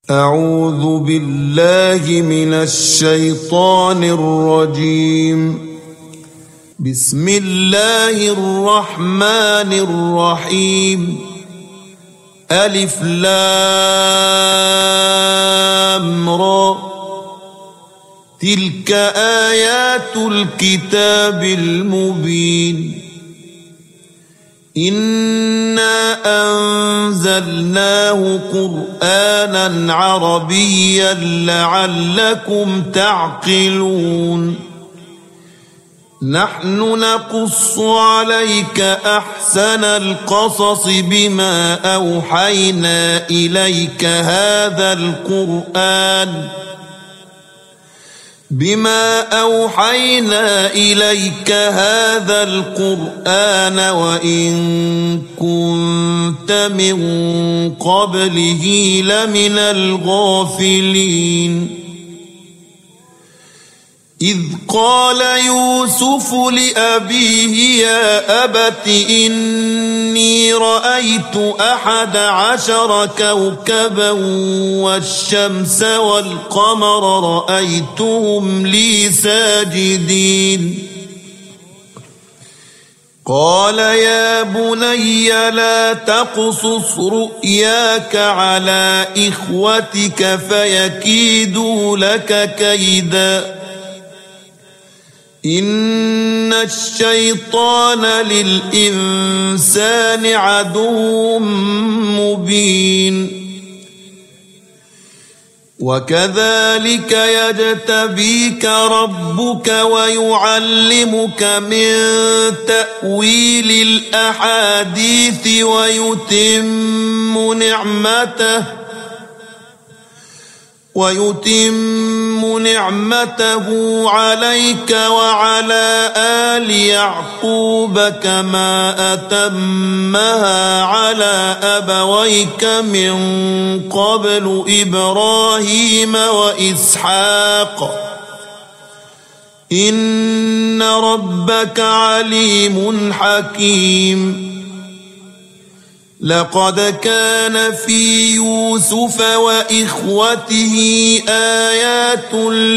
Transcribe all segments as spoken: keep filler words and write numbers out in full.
أعوذ بالله من الشيطان الرجيم. بسم الله الرحمن الرحيم. ألف لام را، تلك آيات الكتاب المبين. إنا أنزلناه قرآنا عربيا لعلكم تعقلون. نحن نقص عليك أحسن القصص بما أوحينا إليك هذا القرآن بما أوحينا إليك هذا القرآن وإن كنت من قبله لمن الغافلين. إذ قال يوسف لأبيه يا أبت إني رأيت أحد عشر كوكبا والشمس والقمر رأيتهم لي ساجدين. قال يا بني لا تقصص رؤياك على إخوتك فيكيدوا لك كيدا إن الشيطان للإنسان عدو مبين. وكذلك يجتبيك ربك ويعلمك من تأويل الأحاديث ويتم نعمته ويتم نعمته عليك وعلى آل يعقوب كما أتمها على أبويك من قبل إبراهيم وإسحاق إن ربك عليم حكيم. لقد كان في يوسف وإخوته آيات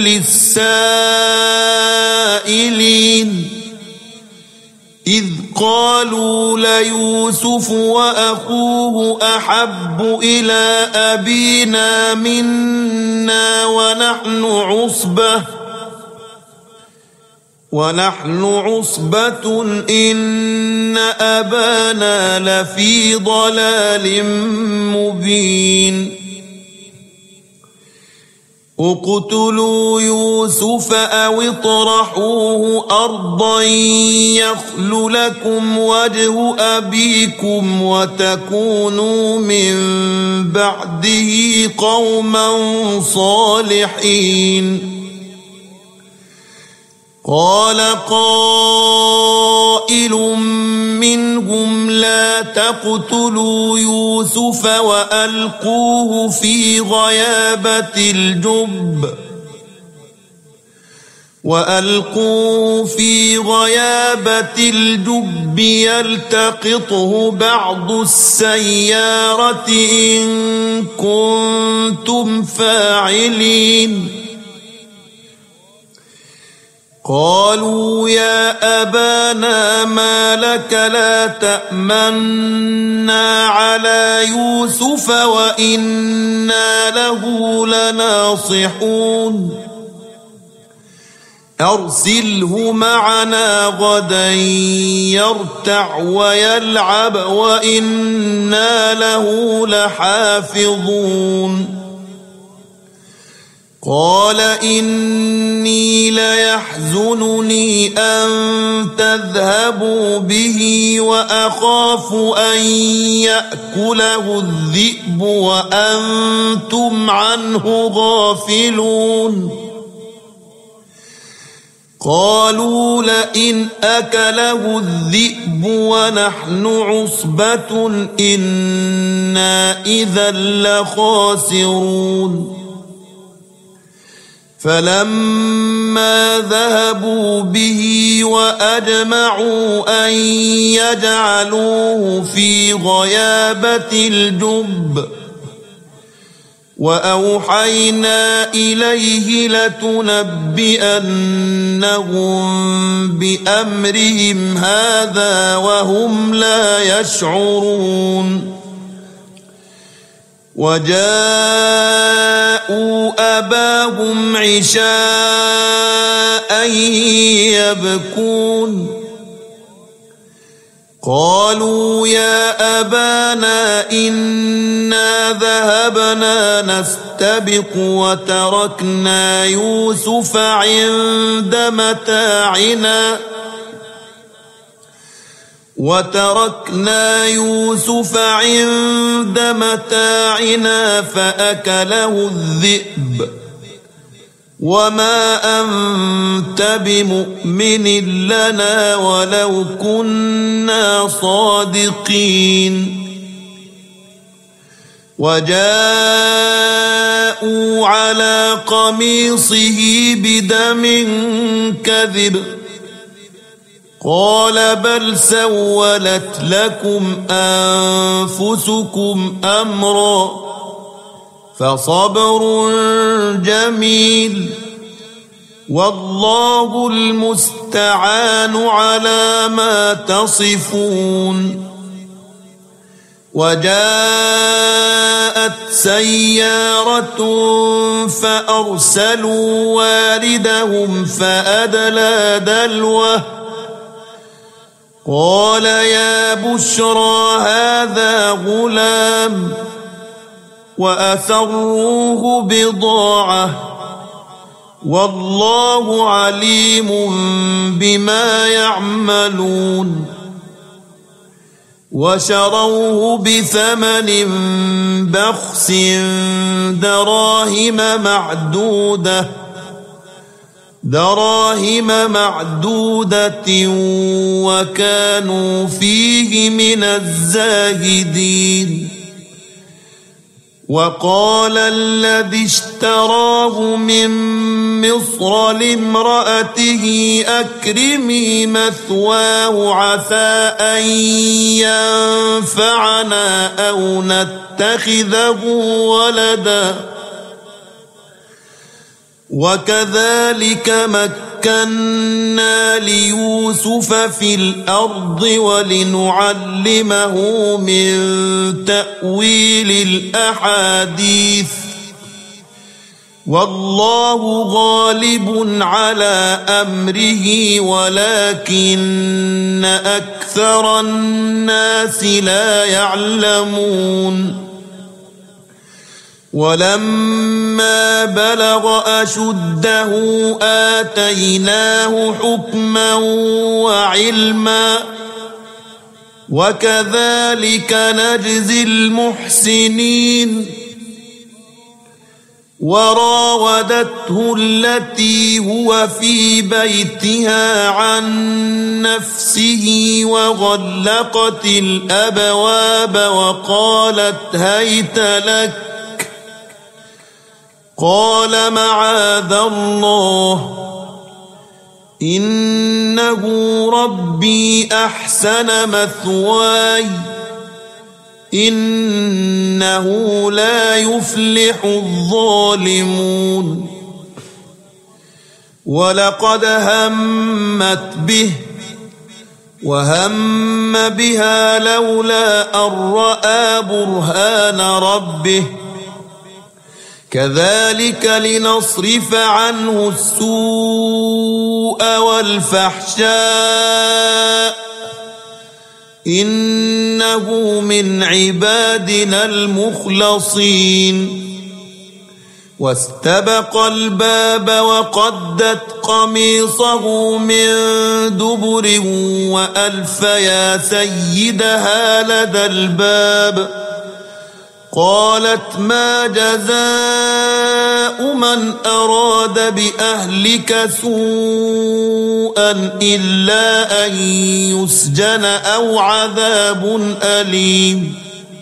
للسائلين إذ قالوا ليوسف وأخوه أحب إلى أبينا منا ونحن عصبة ونحن عصبة إن أبانا لفي ضلال مبين. اقتلوا يوسف أو اطرحوه أرضا يخل لكم وجه أبيكم وتكونوا من بعده قوما صالحين. قال قائل منهم لا تقتلوا يوسف وألقوه في غيابة الجب وألقوه في غيابة الجب يلتقطه بعض السيارة إن كنتم فاعلين. قالوا يا أبانا ما لك لا تأمنا على يوسف وإنا له لناصحون. أرسله معنا غدا يرتع ويلعب وإنا له لحافظون. قال إني ليحزنني أن تذهبوا به وأخاف أن يأكله الذئب وأنتم عنه غافلون. قالوا لئن أكله الذئب ونحن عصبة إنا إذا لخاسرون. فلما ذهبوا به وأجمعوا أن يجعلوه في غيابة الجب وأوحينا إليه لتنبئنهم بأمرهم هذا وهم لا يشعرون وجاءوا أباهم عشاء يبكون قالوا يا أبانا إنا ذهبنا نستبق وتركنا يوسف عند متاعنا وتركنا يوسف عند متاعنا فأكله الذئب وما أنت بمؤمن لنا ولو كنا صادقين وجاءوا على قميصه بدم كذب قال بل سولت لكم أنفسكم أمرا فصبر جميل والله المستعان على ما تصفون وجاءت سيارة فأرسلوا واردهم فأدلى دلوه قال يا بشرى هذا غلام وأسروه بضاعة والله عليم بما يعملون وشروه بثمن بخس دراهم معدودة دراهم معدودة وكانوا فيه من الزاهدين وقال الذي اشتراه من مصر لامرأته أكرمي مثواه عسى أن ينفعنا أو نتخذه ولدا وكذلك مكنا ليوسف في الأرض ولنعلمه من تأويل الأحاديث والله غالب على أمره ولكن أكثر الناس لا يعلمون ولما بلغ أشده آتيناه حكما وعلما وكذلك نجزي المحسنين وراودته التي هو في بيتها عن نفسه وغلقت الأبواب وقالت هيت لك قال معاذ الله إنه ربي أحسن مثواي إنه لا يفلح الظالمون ولقد همت به وهم بها لولا أن رأى برهان ربه كذلك لنصرف عنه السوء والفحشاء إنه من عبادنا المخلصين واستبق الباب وقدت قميصه من دبر وألف يا سيدها لدى الباب قالت ما جزاء من أراد بأهلك سوءا إلا أن يسجن أو عذاب أليم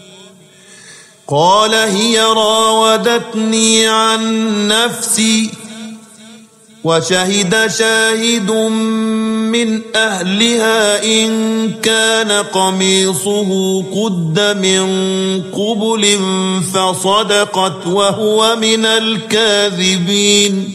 قال هي راودتني عن نفسي وشهد شاهد من أهلها إن كان قميصه قد من قبل فصدقت وهو من الكاذبين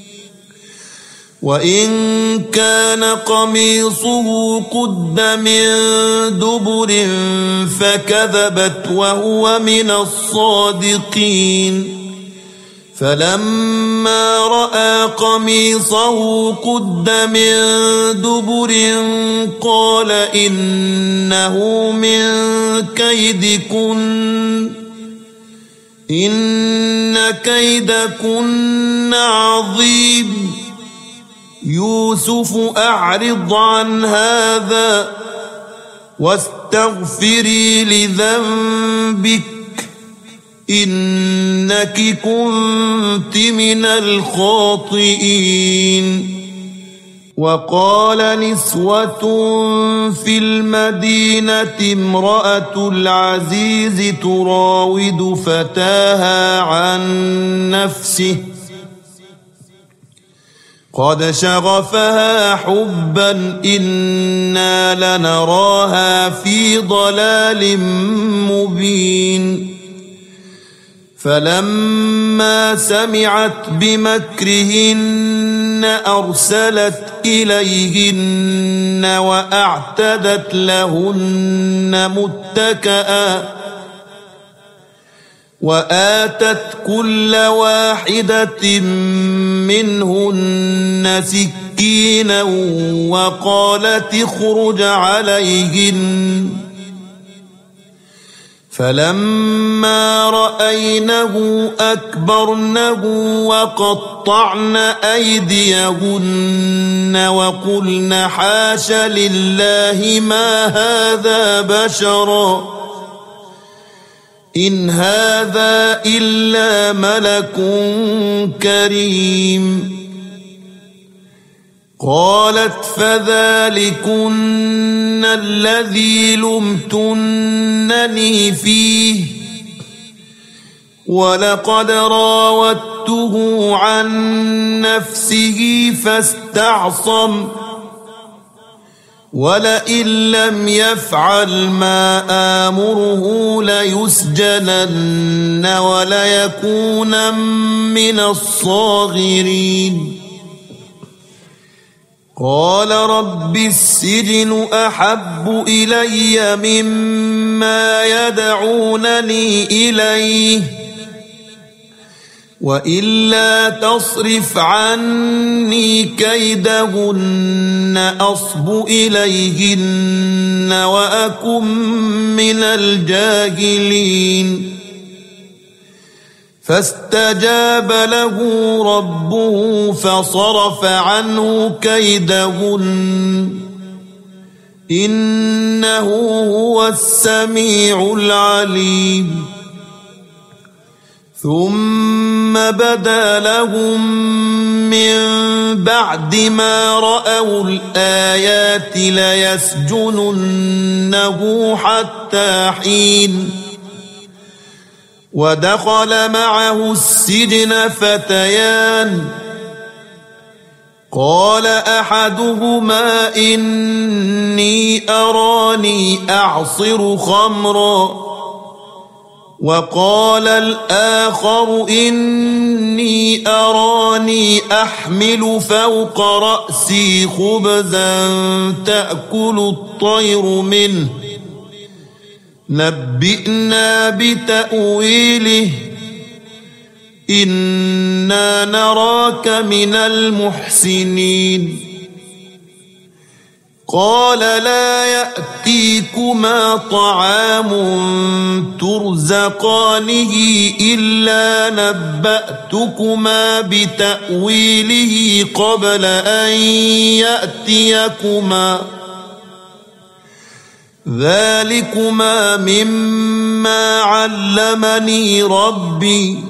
وإن كان قميصه قد من دبر فكذبت وهو من الصادقين فلما رأى قميصه قد من دبر قال إنه من كيدكن إن كيدكن عظيم يوسف أعرض عن هذا واستغفري لذنبك إنك كنت من الخاطئين وقال نسوة في المدينة امرأة العزيز تراود فتاها عن نفسه قد شغفها حبا إنا لنراها في ضلال مبين فلما سمعت بمكرهن أرسلت إليهن وأعتدت لهن متكئا وآتت كل واحدة منهن سكينا وقالت اخرج عليهن فلما رأينه أكبرنه وقطعن أيديهن وقلن حاش لله ما هذا بشرا إن هذا إلا ملك كريم قالت فذلكن الذي لمتنني فيه ولقد راودته عن نفسه فاستعصم ولئن لم يفعل ما آمره ليسجنن وليكون من الصاغرين قال رب السجن أحب إلي مما يدعونني إليه وإلا تصرف عني كيدهن أصب إليهن وأكن من الجاهلين فاستجاب له ربه فصرف عنه كيدهن إنه هو السميع العليم ثم بدا لهم من بعد ما رأوا الآيات ليسجننه حتى حين ودخل معه السجن فتيان قال أحدهما إني أراني أعصر خمرا وقال الآخر إني أراني أحمل فوق رأسي خبزا تأكل الطير منه نبئنا بتأويله إنا نراك من المحسنين قال لا يأتيكما طعام ترزقانه إلا نبأتكما بتأويله قبل أن يأتيكما ذلكما مما علمني ربي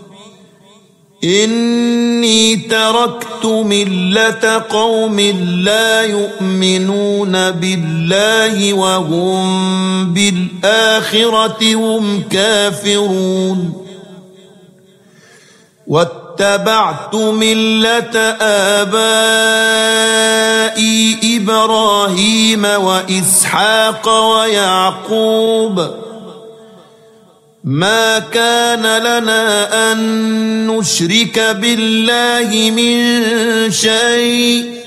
إني تركت ملة قوم لا يؤمنون بالله وهم بالآخرة هم كافرون واتبعت ملة آبائي إبراهيم وإسحاق ويعقوب ما كان لنا أن نشرك بالله من شيء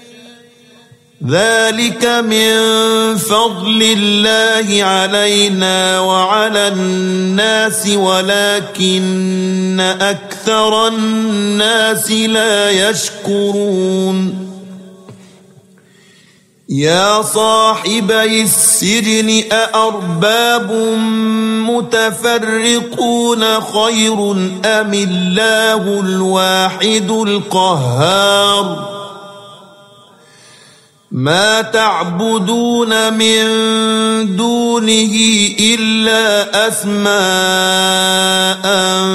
ذلك من فضل الله علينا وعلى الناس ولكن أكثر الناس لا يشكرون يا صاحبي السجن أأرباب متفرقون خير أم الله الواحد القهار ما تعبدون من دونه إلا أسماء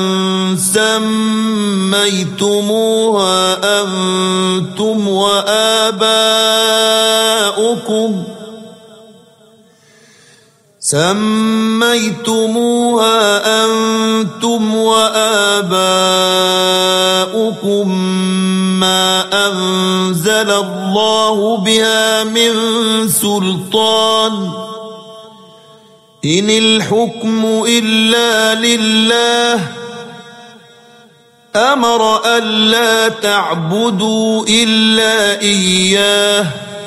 سميتموها أنتم وآباؤكم سميتموها أنتم وآباؤكم ما أنزل الله بها من سلطان إن الحكم إلا لله أمر ألا تعبدوا إلا إياه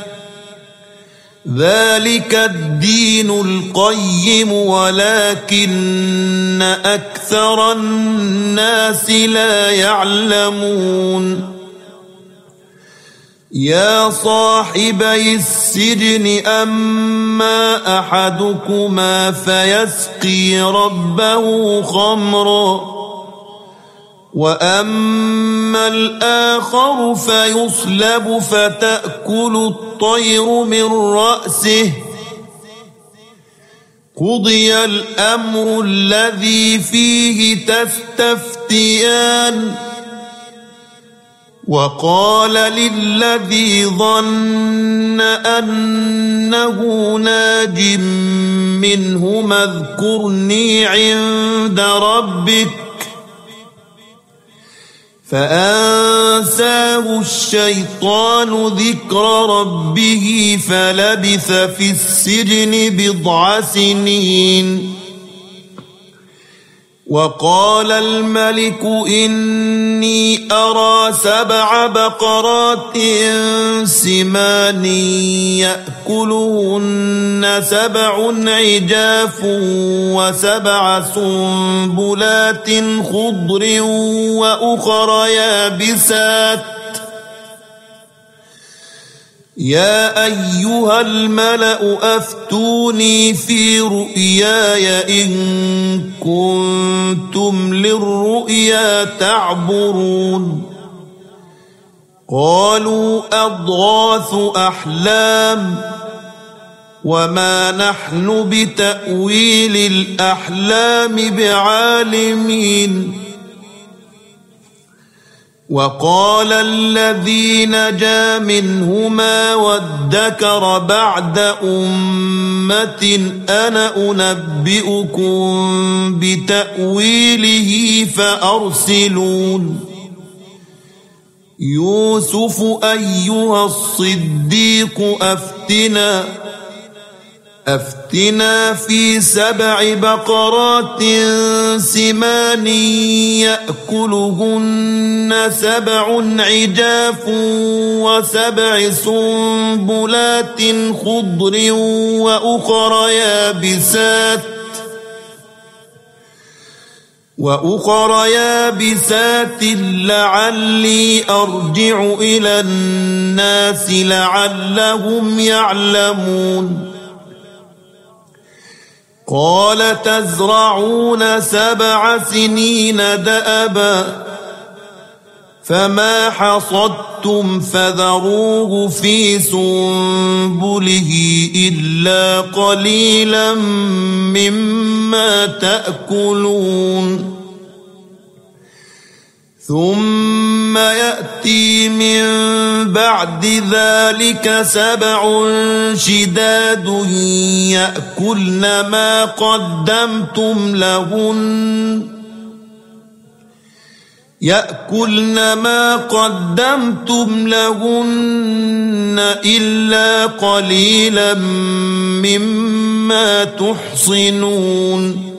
ذلك الدين القيم ولكن أكثر الناس لا يعلمون يا صاحبي السجن أما أحدكما فيسقي ربه خمرا وأما الآخر فيصلب فتأكل الطير من رأسه قضي الأمر الذي فيه تستفتيان وقال للذي ظن أنه ناج منهما اذكرني عند ربك فأنساه الشيطان ذكر ربه فلبث في السجن بضع سنين وقال الملك إني أرى سبع بقرات سمان يأكلهن سبع عجاف وسبع سنبلات خضر وأخر يابسات يا أيها الملأ أفتوني في رؤياي إن كنتم للرؤيا تعبرون قالوا أضغاث أحلام وما نحن بتأويل الأحلام بعالمين وقال الذي نجا منهما وادكر بعد أمة أنا أنبئكم بتأويله فأرسلون يوسف أيها الصديق أفتنا أفتنا في سبع بقرات سمان يأكلهن سبع عجاف وسبع سنبلات خضر وأخر يابسات وأخر يابسات لعلي أرجع إلى الناس لعلهم يعلمون قال تزرعون سبع سنين دأبا فما حصدتم فذروه في سنبله إلا قليلا مما تأكلون ثم يأتي من بعد ذلك سبع شداد يأكلن ما قدمتم لهن يأكلن ما قدمتم لهن إلا قليلا مما تحصنون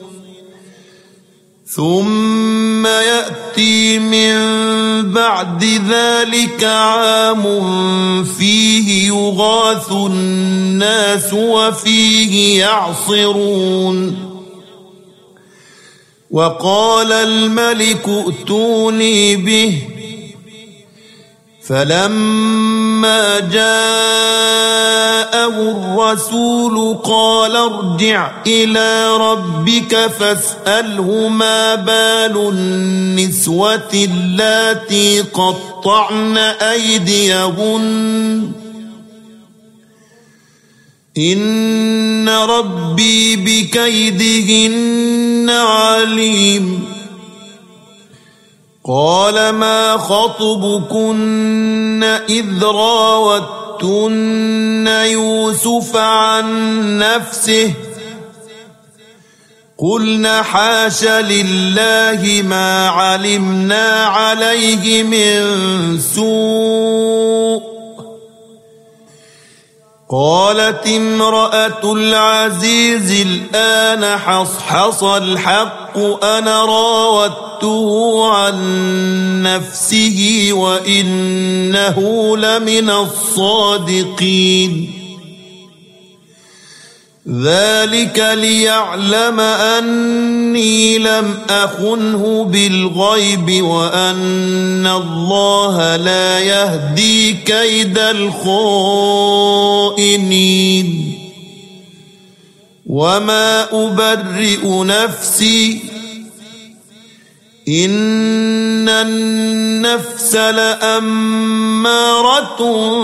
ثم يأتي من بعد ذلك عام فيه يغاث الناس وفيه يعصرون وقال الملك ائتوني به فلما جاءه الرسول قال ارجع إلى ربك فاسأله ما بال النسوة اللاتي قطعن أيديهن إن ربي بكيدهن عليم قال ما خطبكن إذ راوتن يوسف عن نفسه قلنا حاش لله ما علمنا عليه من سوء قالت امرأة العزيز الآن حصحص الحق أنا راودته عن نفسه وإنه لمن الصادقين ذلك ليعلم أني لم أخنه بالغيب وأن الله لا يهدي كيد الخائنين وما أبرئ نفسي إن النفس لأمارة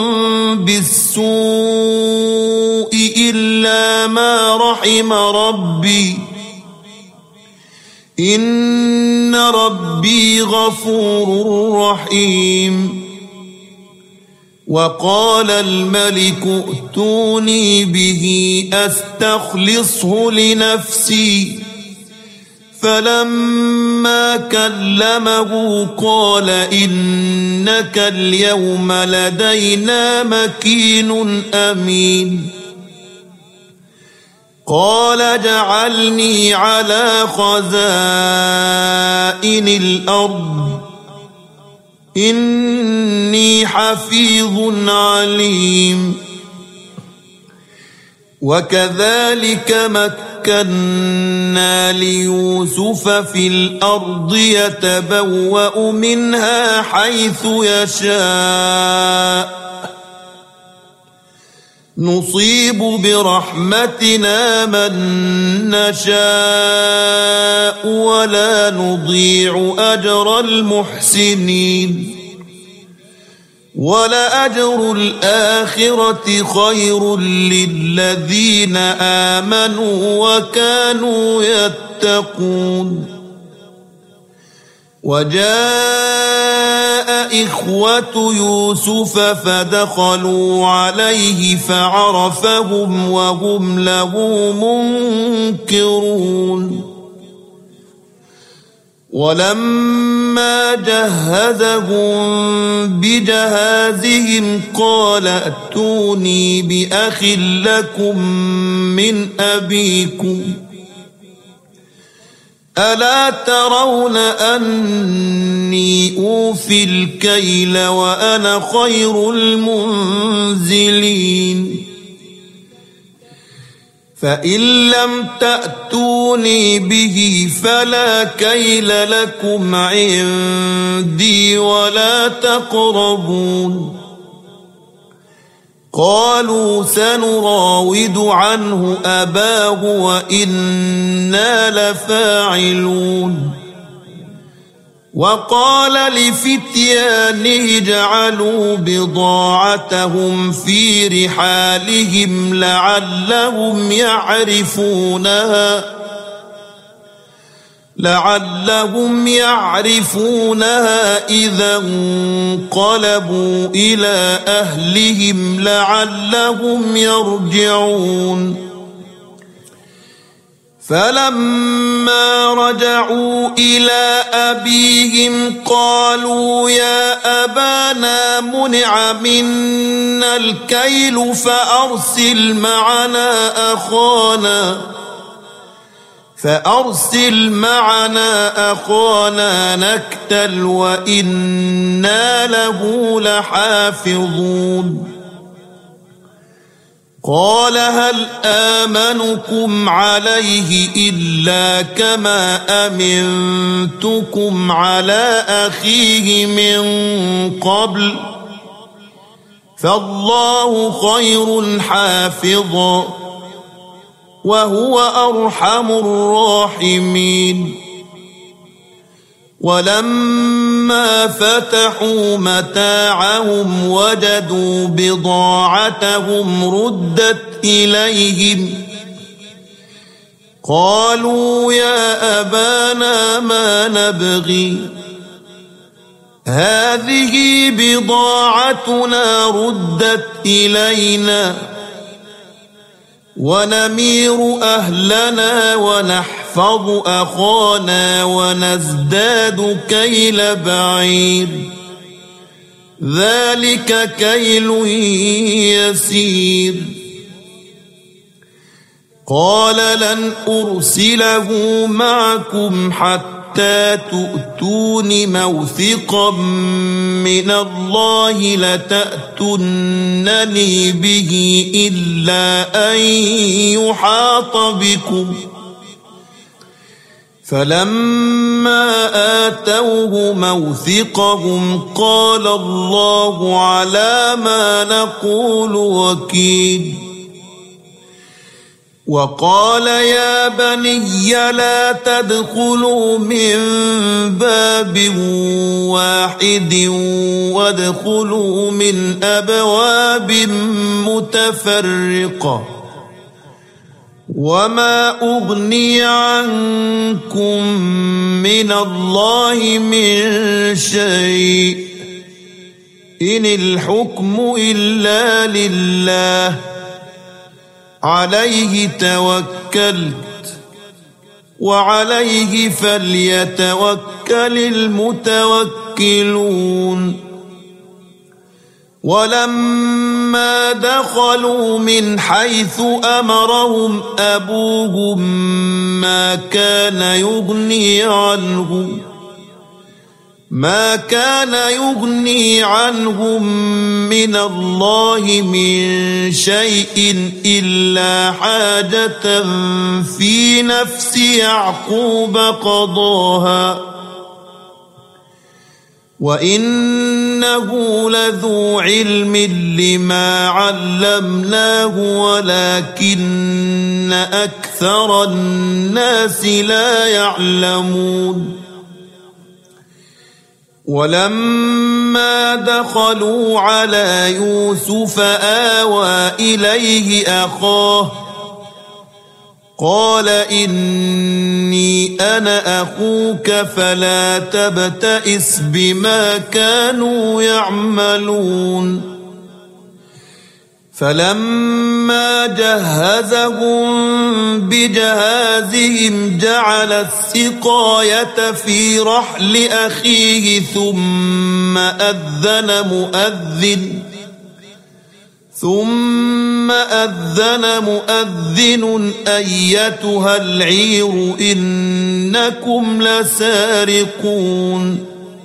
بالسوء إلا ما رحم ربي إن ربي غفور رحيم وقال الملك ائتوني به أستخلصه لنفسي فلما كلمه قال إنك اليوم لدينا مكين أمين قال اجعلني على خزائن الأرض إني حفيظ عليم وكذلك مكنا ليوسف في الأرض يتبوأ منها حيث يشاء نصيب برحمتنا من نشاء ولا نضيع أجر المحسنين ولأجر الآخرة خير للذين آمنوا وكانوا يتقون وجاء إخوة يوسف فدخلوا عليه فعرفهم وهم له منكرون ولما جهزهم بجهازهم قال ائتوني بأخ لكم من أبيكم ألا ترون أني أوفي الكيل وأنا خير المنزلين فإن لم تأتوني به فلا كيل لكم عندي ولا تقربون قالوا سنراود عنه أباه وإنا لفاعلون وقال لفتيانه اجعلوا بضاعتهم في رحالهم لعلهم يعرفونها لعلهم يعرفونها إذا انقلبوا إلى أهلهم لعلهم يرجعون فلما رجعوا إلى أبيهم قالوا يا أبانا منع منا الكيل فأرسل معنا أخانا فأرسل معنا أخانا نكتل وإنا له لحافظون قال هل آمنكم عليه إلا كما أمنتكم على أخيه من قبل فالله خير حافظا وهو أرحم الراحمين ولما فتحوا متاعهم وجدوا بضاعتهم ردت إليهم قالوا يا أبانا ما نبغي هذه بضاعتنا ردت إلينا ونمير أهلنا ونحفظ أخانا ونزداد كيل بعير ذلك كيل يسير قال لن أرسله معكم حتى تؤتون موثقا من الله لتأتونني به إلا أن يحاط بكم فلما آتوه موثقهم قال الله على ما نقول وكيل وقال يا بني لا تدخلوا من باب واحد وادخلوا من أبواب متفرقة وما أغني عنكم من الله من شيء إن الحكم إلا لله عليه توكلت وعليه فليتوكل المتوكلون ولما دخلوا من حيث أمرهم أبوهم ما كان يغني عنهم ما كان يغني عنهم من الله من شيء إلا حاجة في نفس يعقوب قضاها وإنه لذو علم لما علمناه ولكن أكثر الناس لا يعلمون ولما دخلوا على يوسف آوى إليه أخاه قال إني أنا أخوك فلا تبتئس بما كانوا يعملون فلما جهزهم بجهازهم جعل السقاية في رحل أخيه ثم أذن مؤذن ثم أذن مؤذن أيتها العير إنكم لسارقون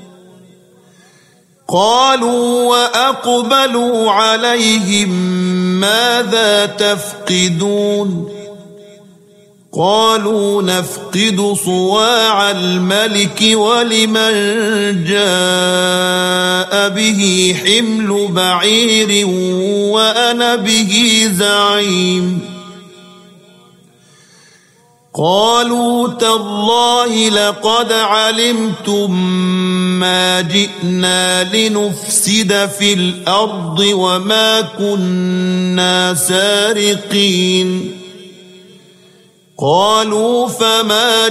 قالوا وأقبلوا عليهم ماذا تفقدون قالوا نفقد صواع الملك ولمن جاء به حمل بعير وأنا به زعيم قالوا تالله لقد علمتم ما جئنا لنفسد في الأرض وما كنا سارقين قالوا فما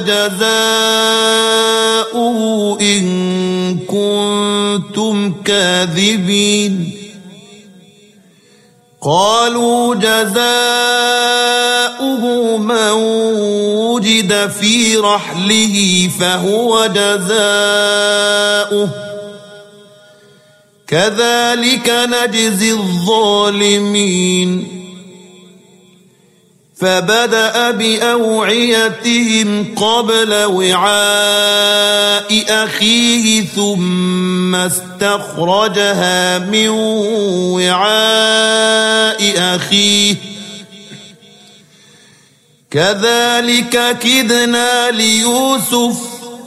جزاؤه إن كنتم كاذبين قالوا جزاؤه من وجد في رحله فهو جزاؤه كذلك نجزي الظالمين فبدأ بأوعيتهم قبل وعاء أخيه ثم استخرجها من وعاء أخيه كذلك كدنا ليوسف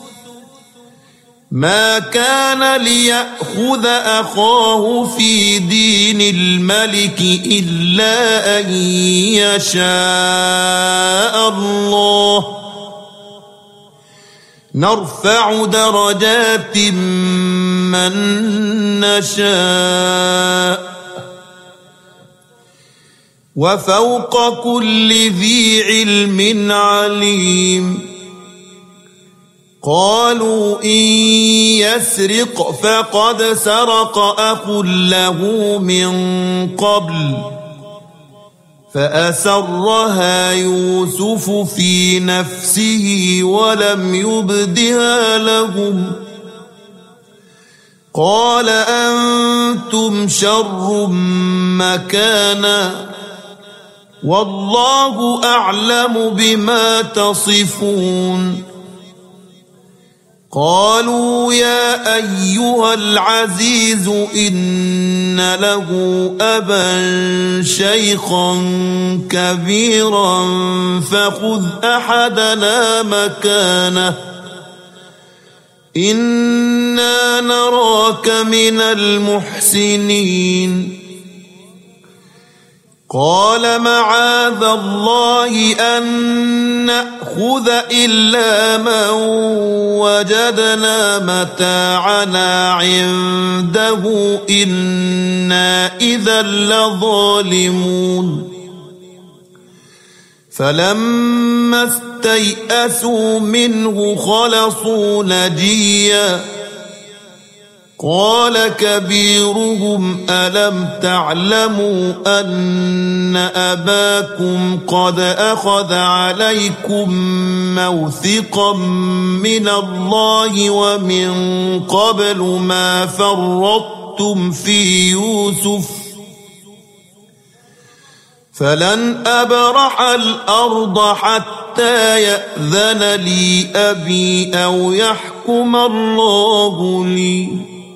ما كان ليأخذ أخاه في دين الملك إلا أن يشاء الله نرفع درجات من نشاء وفوق كل ذي علم عليم قالوا إن يسرق فقد سرق أخ له من قبل فأسرها يوسف في نفسه ولم يبدها لهم قال أنتم شر مكانا والله أعلم بما تصفون قالوا يا أيها العزيز إن له أبا شيخا كبيرا فخذ أحدنا مكانه إنا نراك من المحسنين قال معاذ الله أن نأخذ إلا من وجدنا متاعنا عنده إنا إذا لظالمون فلما استيئسوا منه خلصوا نجيا قال كبيرهم ألم تعلموا أن أباكم قد أخذ عليكم موثقا من الله ومن قبل ما فرطتم في يوسف فلن أبرح الأرض حتى يأذن لي أبي أو يحكم الله لي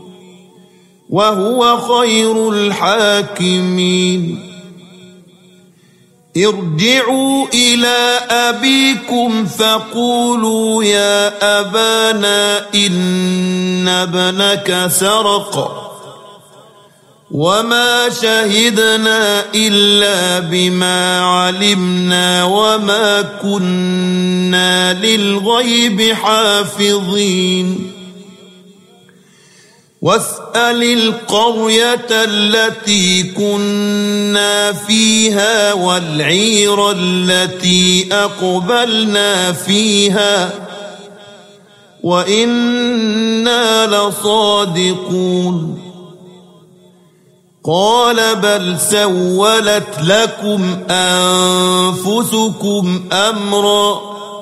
وهو خير الحاكمين ارجعوا إلى أبيكم فقولوا يا أبانا إن ابنك سرق وما شهدنا إلا بما علمنا وما كنا للغيب حافظين واسأل القرية التي كنا فيها والعير التي أقبلنا فيها وإنا لصادقون قال بل سولت لكم أنفسكم أمرا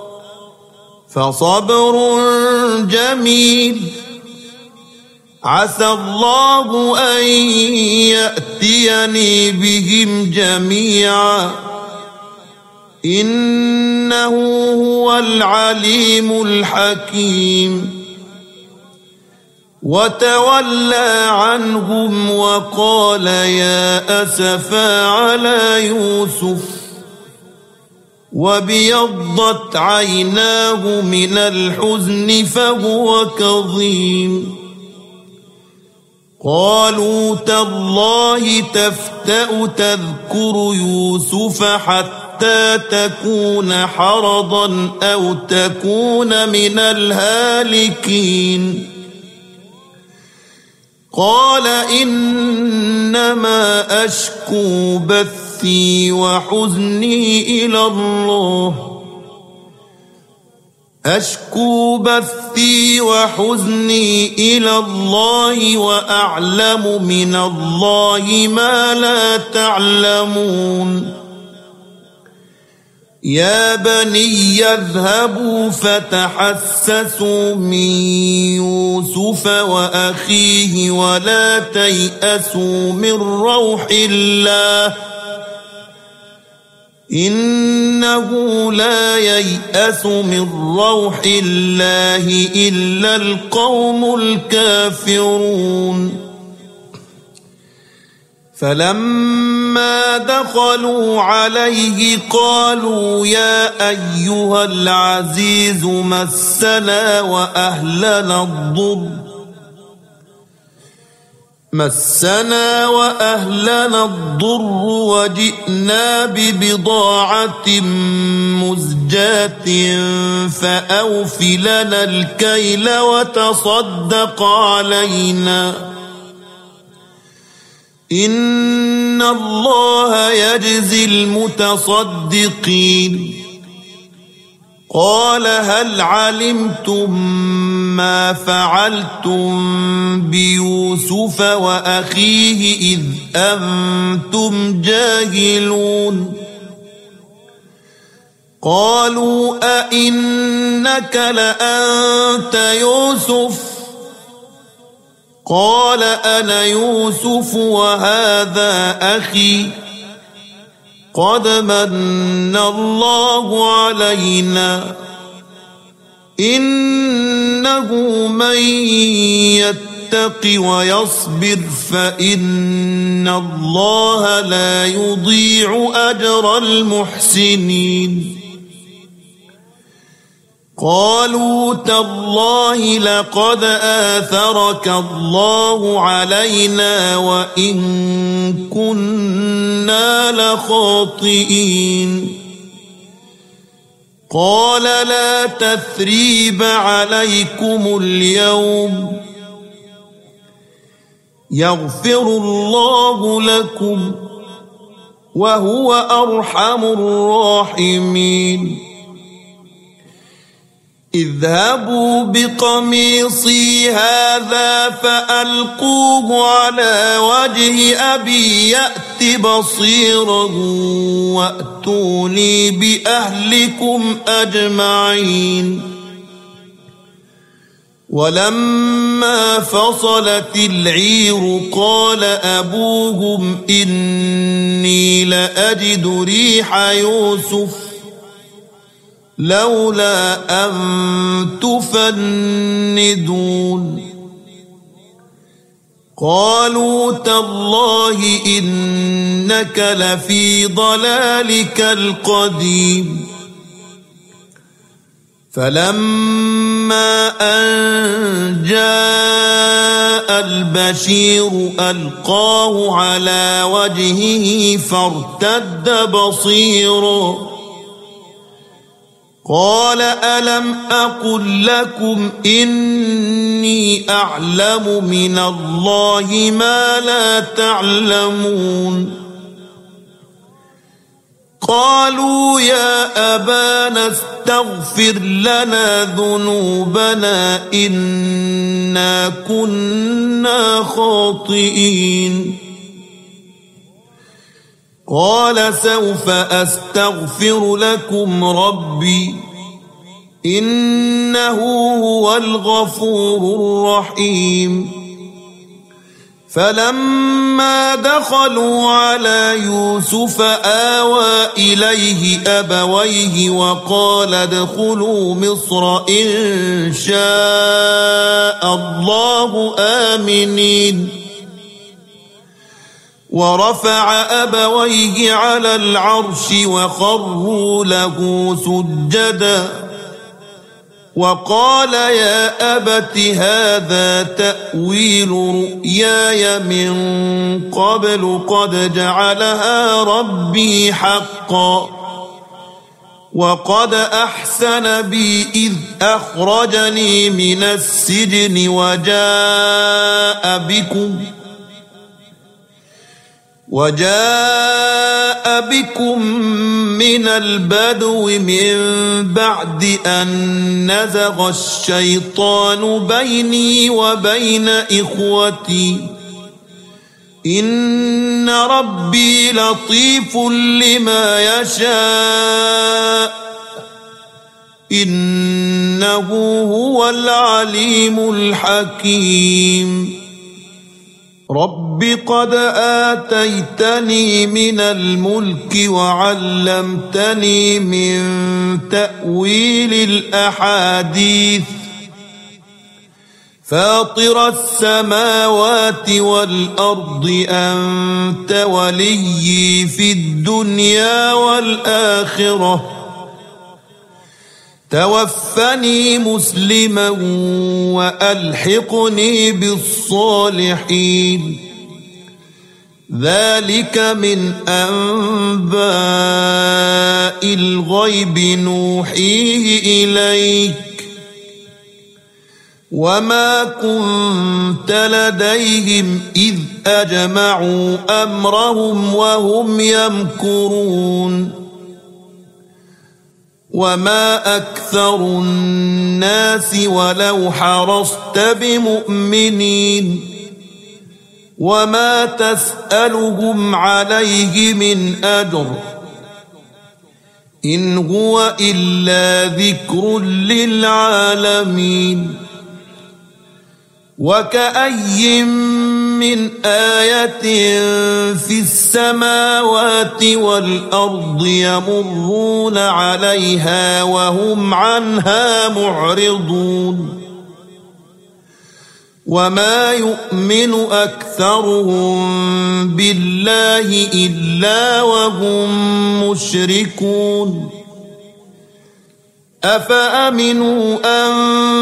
فصبر جميل عسى الله أن يأتيني بهم جميعا إنه هو العليم الحكيم وتولى عنهم وقال يا أسفا على يوسف وابيضت عيناه من الحزن فهو كظيم قالوا تالله تفتأ تذكر يوسف حتى تكون حرضا أو تكون من الهالكين قال إنما أشكو بثي وحزني إلى الله أشكو بثي وحزني إلى الله وأعلم من الله ما لا تعلمون يا بني اذهبوا فتحسسوا من يوسف وأخيه ولا تيأسوا من روح الله إنه لا ييأس من روح الله إلا القوم الكافرون فلما دخلوا عليه قالوا يا أيها العزيز مسنا وأهلنا الضر مسنا وأهلنا الضر وجئنا ببضاعة مزجاة فأوف لنا الكيل وتصدق علينا إن الله يجزي المتصدقين قال هل علمتم ما فعلتم بيوسف وأخيه إذ أنتم جاهلون قالوا أئنك لأنت يوسف قال أنا يوسف وهذا أخي قد من الله علينا إنه من يتق ويصبر فإن الله لا يضيع أجر المحسنين قالوا تالله لقد آثرك الله علينا وإن كنا لخاطئين قال لا تثريب عليكم اليوم يغفر الله لكم وهو أرحم الراحمين اذهبوا بقميصي هذا فألقوه على وجه أبي يأت بصيرا وأتوني بأهلكم أجمعين ولما فصلت العير قال أبوهم إني لأجد ريح يوسف لولا أن تفندون قالوا تالله إنك لفي ضلالك القديم فلما أن جاء البشير ألقاه على وجهه فارتد بصيرا قال ألم أقل لكم إني أعلم من الله ما لا تعلمون قالوا يا أبانا استغفر لنا ذنوبنا إنا كنا خاطئين قال سوف أستغفر لكم ربي إنه هو الغفور الرحيم فلما دخلوا على يوسف آوى إليه أبويه وقال ادخلوا مصر إن شاء الله آمنين ورفع أبويه على العرش وخروا له سجدا وقال يا أبت هذا تأويل رؤياي من قبل قد جعلها ربي حقا وقد أحسن بي إذ أخرجني من السجن وجاء بكم وجاء بكم من البدو من بعد أن نزغ الشيطان بيني وبين إخوتي إن ربي لطيف لما يشاء إنه هو العليم الحكيم رب قد آتيتني من الملك وعلمتني من تأويل الأحاديث فاطر السماوات والأرض أنت وليي في الدنيا والآخرة توفني مسلما وألحقني بالصالحين ذلك من أنباء الغيب نوحيه إليك وما كنت لديهم إذ أجمعوا أمرهم وهم يمكرون وما أكثر الناس ولو حرصت بمؤمنين وما تسألهم عليه من أجر إن هو إلا ذكر للعالمين وكأي من آية في السماوات والأرض يمرون عليها وهم عنها معرضون وما يؤمن أكثرهم بالله إلا وهم مشركون أفأمنوا أن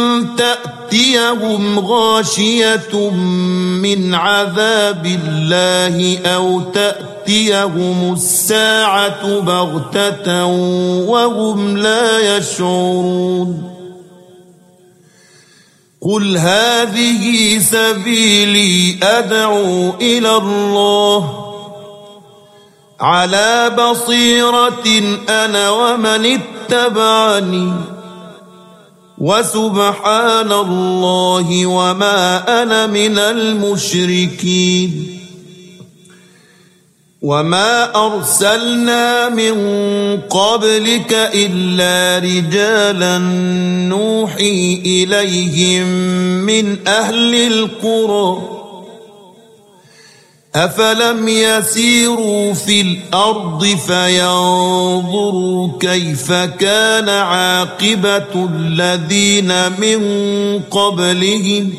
تأتيهم غاشية من عذاب الله أو تأتيهم الساعة بغتة وهم لا يشعرون قل هذه سبيلي أدعو إلى الله على بصيرة أنا ومن اتبعني وسبحان الله وما أنا من المشركين وما أرسلنا من قبلك إلا رجالا نوحي إليهم من أهل القرى أفلم يسيروا في الأرض فينظروا كيف كان عاقبة الذين من قبلهم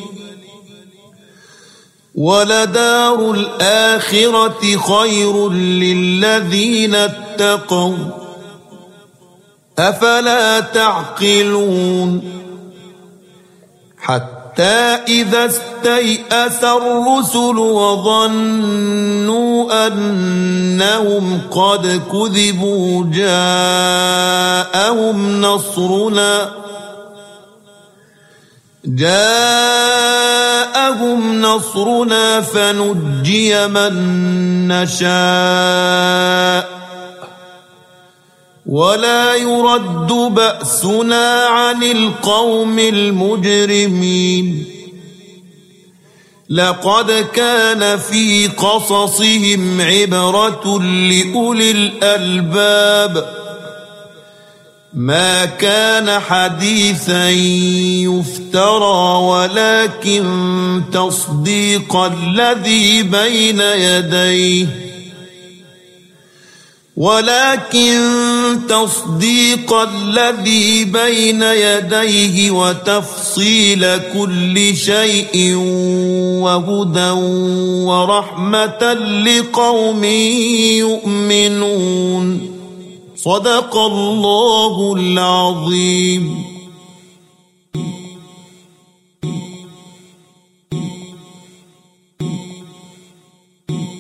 ولدار الآخرة خير للذين اتقوا أفلا تعقلون حتى إذا استيأس الرسل وظنوا أنهم قد كذبوا جاءهم نصرنا جاءهم نصرنا فنجي من نشاء ولا يرد بأسنا عن القوم المجرمين لقد كان في قصصهم عبرة لأولي الألباب ما كان حديثا يفترى ولكن تصديق الذي بين يديه ولكن تصديق الذي بين يديه وتفصيل كل شيء وهدى ورحمة لقوم يؤمنون صدق الله العظيم.